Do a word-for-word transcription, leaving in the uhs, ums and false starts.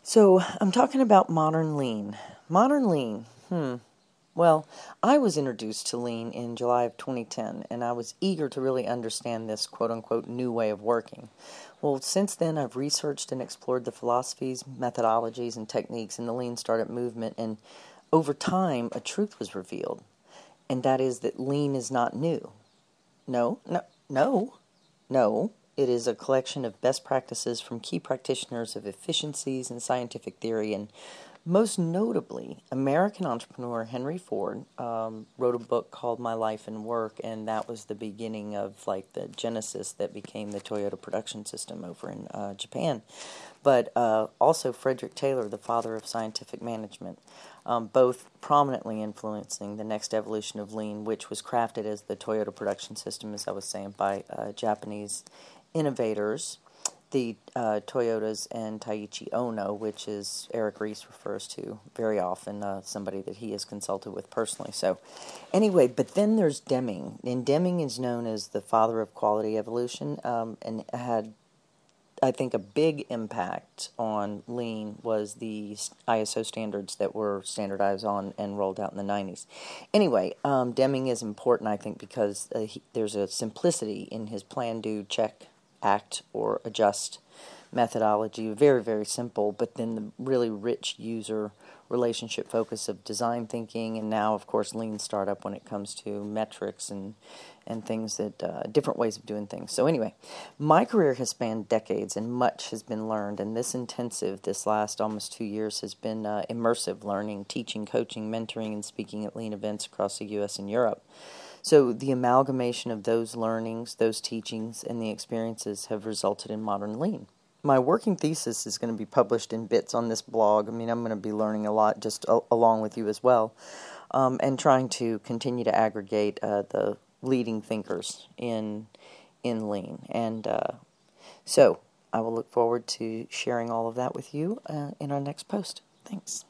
So I'm talking about modern lean. Modern lean, hmm. Well, I was introduced to lean in July of twenty ten, and I was eager to really understand this quote-unquote new way of working. Well, since then, I've researched and explored the philosophies, methodologies, and techniques in the lean startup movement, and over time, a truth was revealed, and that is that lean is not new. No, no, no, no. It is a collection of best practices from key practitioners of efficiencies and scientific theory, and most notably, American entrepreneur Henry Ford um, wrote a book called My Life and Work, and that was the beginning of like the genesis that became the Toyota production system over in uh, Japan. But uh, also Frederick Taylor, the father of scientific management, um, both prominently influencing the next evolution of lean, which was crafted as the Toyota production system, as I was saying, by uh, Japanese innovators, the uh, Toyotas and Taiichi Ohno, which is Eric Ries refers to very often, uh, somebody that he has consulted with personally. So anyway, but then there's Deming, and Deming is known as the father of quality evolution, um, and had, I think, a big impact on lean was the I S O standards that were standardized on and rolled out in the nineties. Anyway, um, Deming is important, I think, because uh, he, there's a simplicity in his plan, do, check, act, or adjust methodology. Very, very simple, but then the really rich user relationship focus of design thinking, and now, of course, lean startup when it comes to metrics and and things that uh, different ways of doing things. So anyway, my career has spanned decades, and much has been learned. And this intensive, this last almost two years, has been uh, immersive learning, teaching, coaching, mentoring, and speaking at lean events across the U S and Europe. So the amalgamation of those learnings, those teachings, and the experiences have resulted in modern lean. My working thesis is going to be published in bits on this blog. I mean, I'm going to be learning a lot just a- along with you as well, um, and trying to continue to aggregate uh, the leading thinkers in in lean. And uh, so I will look forward to sharing all of that with you uh, in our next post. Thanks.